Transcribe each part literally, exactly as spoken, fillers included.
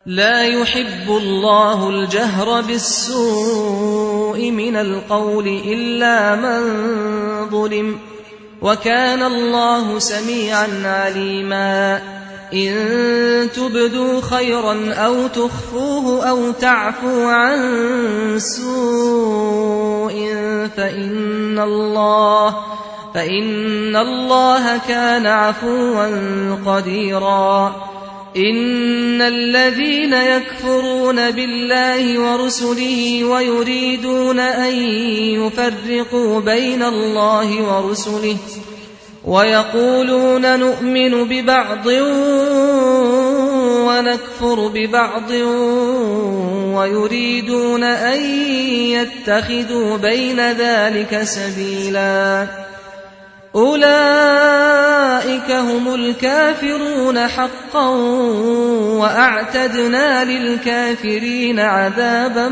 لا يحب الله الجهر بالسوء من القول إلا من ظلم، وكان الله سميعا عليما. إن تبدوا خيرا أو تخفوه أو تعفو عن سوء فإن الله, فإن الله كان عفوا قديرا. إن الذين يكفرون بالله ورسله ويريدون أن يفرقوا بين الله ورسله ويقولون نؤمن ببعض ونكفر ببعض ويريدون أن يتخذوا بين ذلك سبيلا، أولئك هم الكافرون حقا وأعتدنا للكافرين عذابا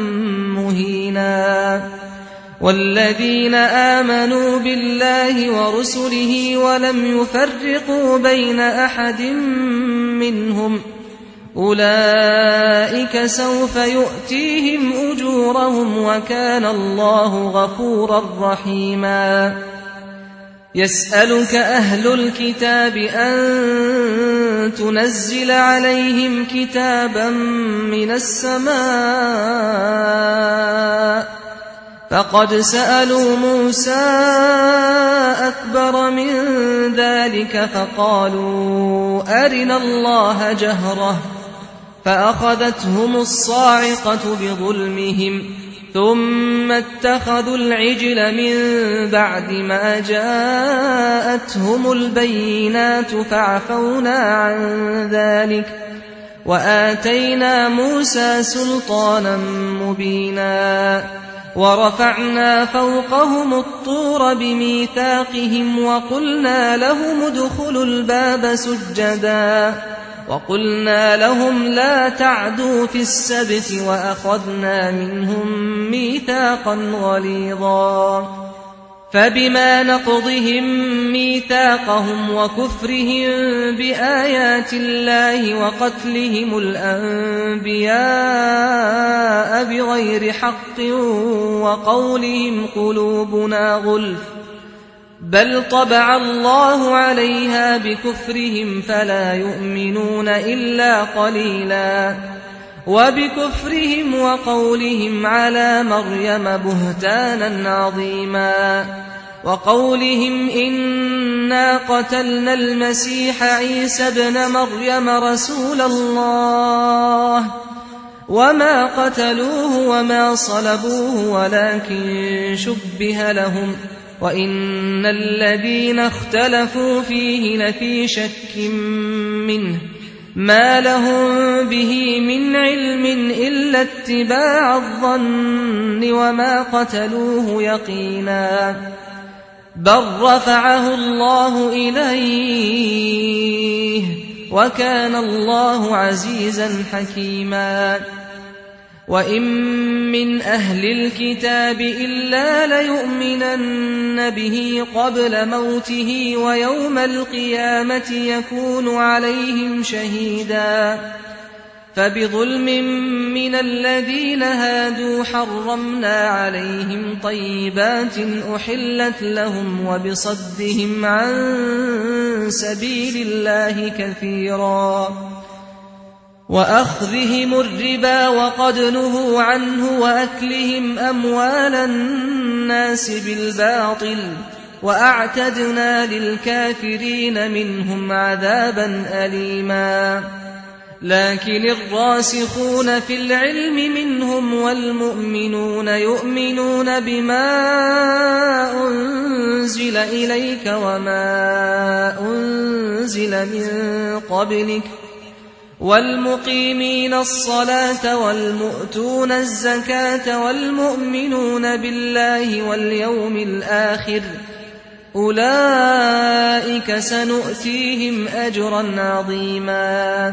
مهينا. والذين آمنوا بالله ورسله ولم يفرقوا بين أحد منهم أولئك سوف يؤتيهم أجورهم وكان الله غفورا رحيما. يسألك أهل الكتاب أن تنزل عليهم كتابا من السماء، فقد سألوا موسى أكبر من ذلك فقالوا أرنا الله جهرة، فأخذتهم الصاعقة بظلمهم ثم اتخذوا العجل من بعد ما جاءتهم البينات فعفونا عن ذلك وآتينا موسى سلطانا مبينا. ورفعنا فوقهم الطور بميثاقهم وقلنا لهم ادخلوا الباب سجدا وقلنا لهم لا تعدوا في السبت وأخذنا منهم ميثاقا غليظا. فبما نقضهم ميثاقهم وكفرهم بآيات الله وقتلهم الأنبياء بغير حق وقولهم قلوبنا غلف بل طبع الله عليها بكفرهم فلا يؤمنون إلا قليلا. وبكفرهم وقولهم على مريم بهتانا عظيما وقولهم إنا قتلنا المسيح عيسى ابن مريم رسول الله وما قتلوه وما صلبوه ولكن شبه لهم وإن الذين اختلفوا فيه لفي شك منه ما لهم به من علم إلا اتباع الظن وما قتلوه يقينا بل رفعه الله إليه وكان الله عزيزا حكيما. وإن من أهل الكتاب إلا ليؤمنن به قبل موته ويوم القيامة يكون عليهم شهيدا. فبظلم من الذين هادوا حرمنا عليهم طيبات أحلت لهم وبصدهم عن سبيل الله كثيرا وأخذهم الربا وقد نهوا عنه وأكلهم أموال الناس بالباطل وأعتدنا للكافرين منهم عذابا أليما. لكن الراسخون في العلم منهم والمؤمنون يؤمنون بما أنزل إليك وما أنزل من قبلك والمقيمين الصلاة والمؤتون الزكاة والمؤمنون بالله واليوم الآخر أولئك سنؤتيهم أجرا عظيما.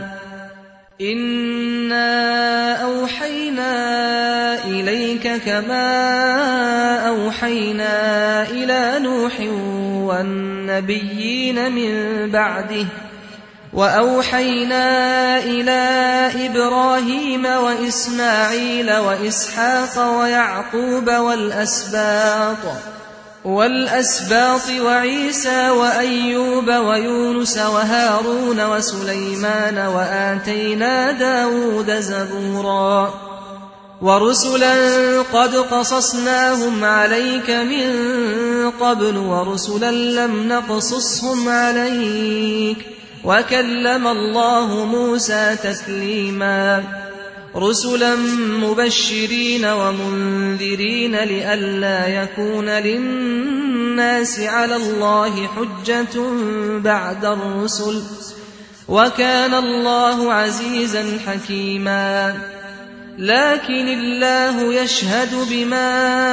إنا أوحينا إليك كما أوحينا إلى نوح والنبيين من بعده وأوحينا إلى إبراهيم وإسماعيل وإسحاق ويعقوب والأسباط والأسباط وعيسى وأيوب ويونس وهارون وسليمان وآتينا داود زبورا ورسلا قد قصصناهم عليك من قبل ورسلا لم نقصصهم عليك وكلم الله موسى تكليما رسلا مبشرين ومنذرين لئلا يكون للناس على الله حجة بعد الرسل وكان الله عزيزا حكيما لكن الله يشهد بما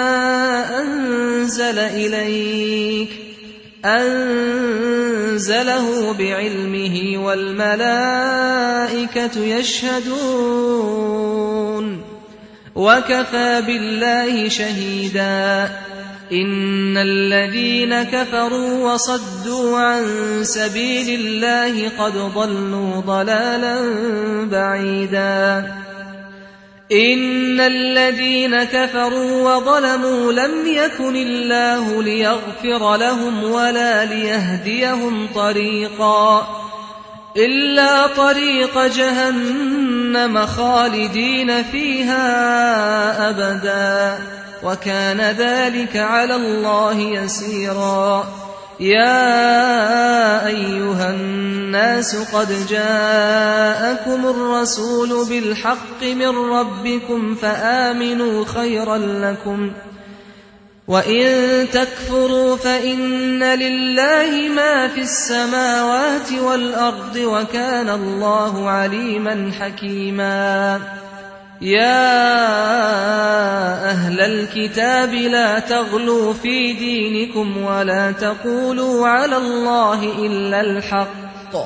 أنزل إليك أنزله بعلمه والملائكة يشهدون وكفى بالله شهيدا إن الذين كفروا وصدوا عن سبيل الله قد ضلوا ضلالا بعيدا إن الذين كفروا وظلموا لم يكن الله ليغفر لهم ولا ليهديهم طريقا إلا طريق جهنم خالدين فيها أبدا وكان ذلك على الله يسيرا يا أيها الناس قد جاءكم الرسول بالحق من ربكم فآمنوا خيرا لكم وإن تكفروا فإن لله ما في السماوات والأرض وكان الله عليما حكيما يا أهل الكتاب لا تغلوا في دينكم ولا تقولوا على الله إلا الحق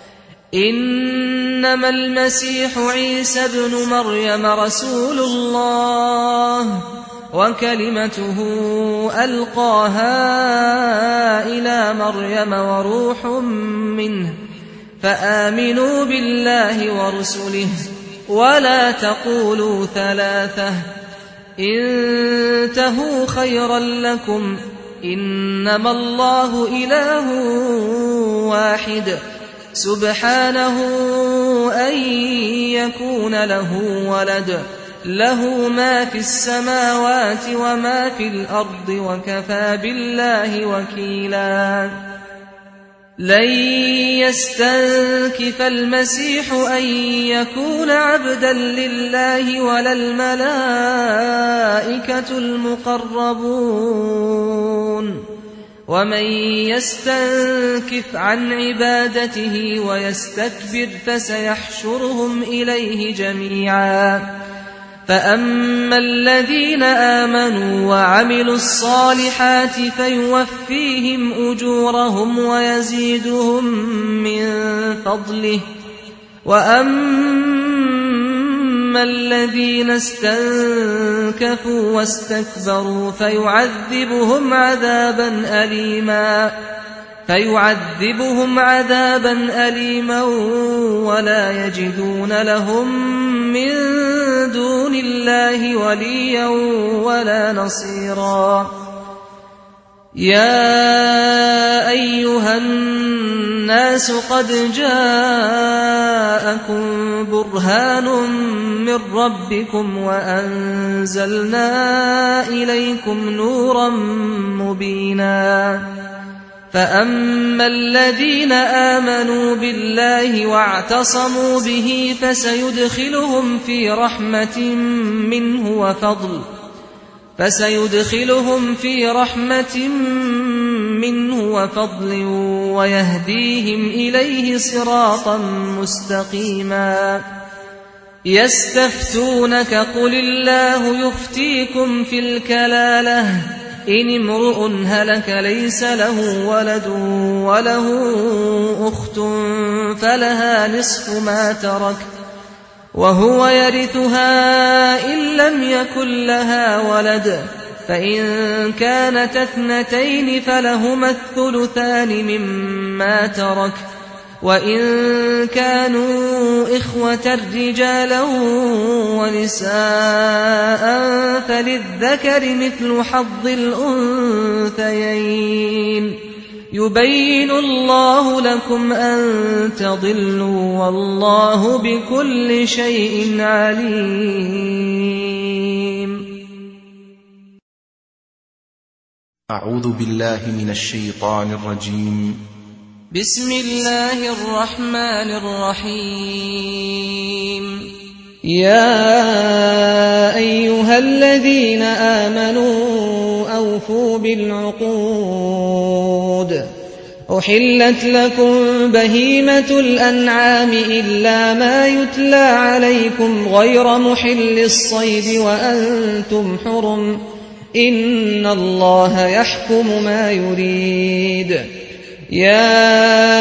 إنما المسيح عيسى ابن مريم رسول الله وكلمته ألقاها إلى مريم وروح منه فآمنوا بالله ورسله ولا تقولوا ثلاثة انتهوا خيرا لكم إنما الله إله واحد سبحانه أن يكون له ولد له ما في السماوات وما في الأرض وكفى بالله وكيلا لن يستنكف المسيح أن يكون عبدا لله ولا الملائكة المقربون ومن يستنكف عن عبادته ويستكبر فسيحشرهم إليه جميعا فأما الذين آمنوا وعملوا الصالحات فيوفيهم أجورهم ويزيدهم من فضله وأما الذين استنكفوا واستكبروا فيعذبهم عذابا أليما فيعذبهم عذابا أليما ولا يجدون لهم من دون الله وليا ولا نصيرا يا أيها الناس قد جاءكم برهان من ربكم وأنزلنا إليكم نورا مبينا فأما الذين آمنوا بالله واعتصموا به فسيدخلهم في رحمة منه وفضل فسيدخلهم في رحمة منه وفضل ويهديهم إليه صراطا مستقيما يستفتونك قل الله يفتيكم في الكلالة إن امرؤ هلك ليس له ولد وله أخت فلها نصف ما ترك وهو يرثها إن لم يكن لها ولد فإن كانت اثنتين فلهما الثلثان مما ترك وإن كانوا إخوة رجالا ونساء فللذكر مثل حظ الأنثيين يبين الله لكم أن تضلوا والله بكل شيء عليم. أعوذ بالله من الشيطان الرجيم. بسم الله الرحمن الرحيم. يا أيها الذين آمنوا أوفوا بالعقود. أحلت لكم بهيمة الأنعام إلا ما يتلى عليكم غير محل الصيد وأنتم حرم إن الله يحكم ما يريد. يا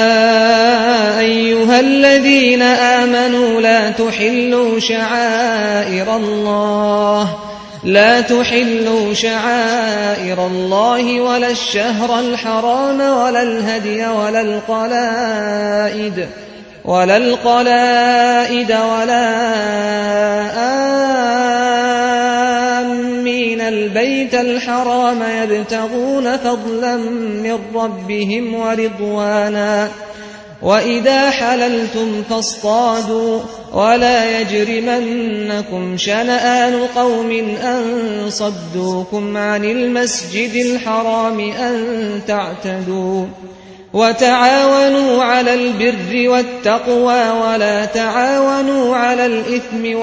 أيها الذين آمنوا لا تحلوا شعائر الله لا تحلوا شعائر الله ولا الشهر الحرام ولا الهدي ولا القلائد ولا القلائد ولا آمين البيت الحرام يبتغون فضلا من ربهم ورضوانا وإذا حللتم فاصطادوا ولا يجرمنكم شنآن قوم أن صدوكم عن المسجد الحرام أن تعتدوا وتعاونوا على البر والتقوى ولا تعاونوا على الإثم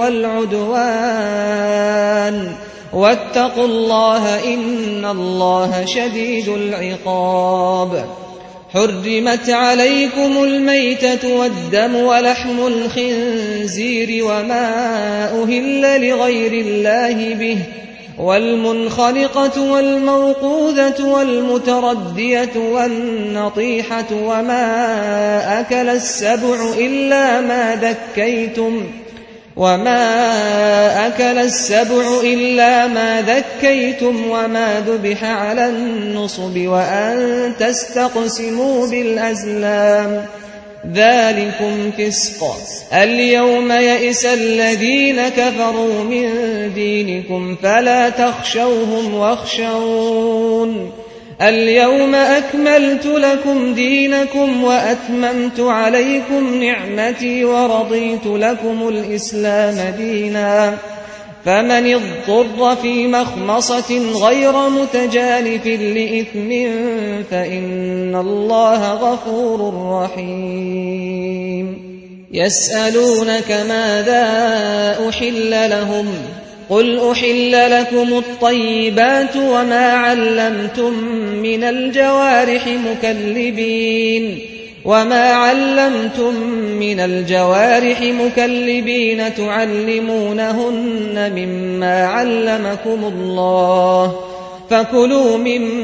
والعدوان واتقوا الله إن الله شديد العقاب. حرمت عليكم الميتة والدم ولحم الخنزير وما أهل لغير الله به والمنخلقة والموقوذة والمتردية والنطيحة وما أكل السبع إلا ما ذكيتم وما أكل السبع إلا ما ذكيتم وما ذبح على النصب وأن تستقسموا بالأزلام ذلكم فسق. اليوم يئس الذين كفروا من دينكم فلا تخشوهم واخشون. اليوم أكملت لكم دينكم وأتممت عليكم نعمتي ورضيت لكم الإسلام دينا. فمن اضطر في مخمصة غير متجانف لإثم فإن الله غفور رحيم. يسألونك ماذا أحل لهم قل أحل لكم الطيبات وما علمتم من الجوارح مكلبين وما علمتم من الجوارح مكلبين تعلمونهن مما علمكم الله فكلوا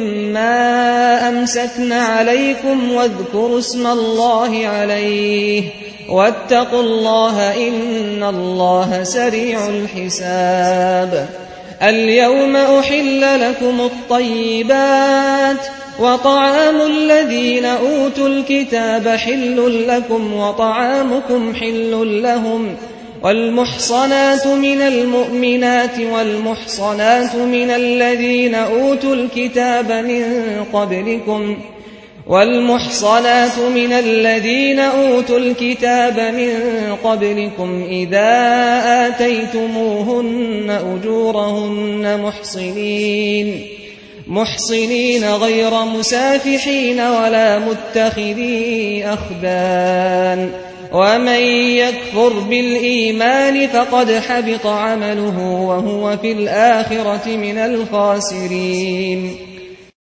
مما أمسكن عليكم واذكروا اسم الله عليه واتقوا الله إن الله سريع الحساب. اليوم أحل لكم الطيبات وطعام الذين أوتوا الكتاب حل لكم وطعامكم حل لهم والمحصنات من المؤمنات والمحصنات من الذين أوتوا الكتاب من قبلكم والمحصنات من الذين أوتوا الكتاب من قبلكم إذا آتيتموهن أجورهن محصنين محصنين غير مسافحين ولا متخذي أخدان ومن يكفر بالإيمان فقد حبط عمله وهو في الآخرة من الخاسرين.